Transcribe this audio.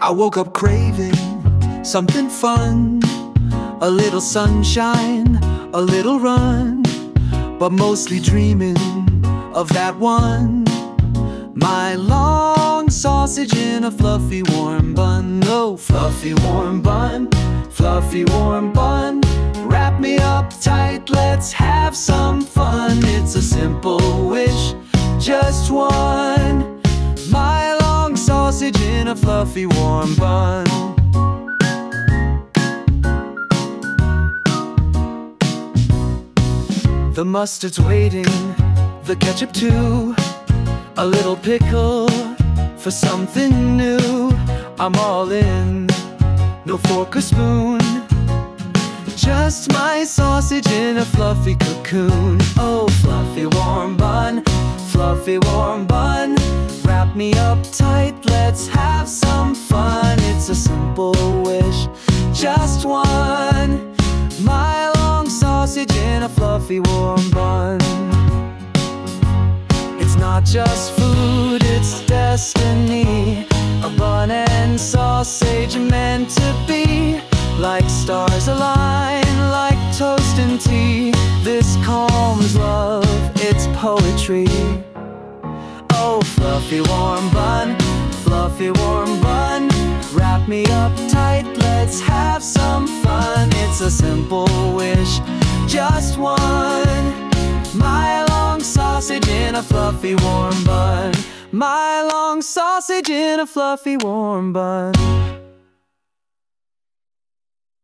I woke up craving something fun, a little sunshine, a little run, but mostly dreaming of that one. My long sausage in a fluffy warm bun. Oh, fluffy warm bun, fluffy warm bun. Wrap me up tight, let's have some fun. It's a simple wish, just one. My long sausage in a fluffy warm bun. The mustard's waiting, the ketchup too, a little pickle for something new. I'm all in, no fork or spoon, just my sausage in a fluffy cocoon. Oh, fluffy warm bun, fluffy warm bun. Wrap me up tight, let's have some fun. It's a simple wish, just one. My long sausage in a fluffy warm bun. It's not just food, it's destiny. A bun and sausage meant to be, like stars align, like toast and tea. This calms love, it's poetry. Oh, fluffy warm bun, fluffy warm bun. Wrap me up tight, let's have some fun. It's a simple wish, just one. My long sausage in a fluffy warm bun. My long sausage in a fluffy warm bun.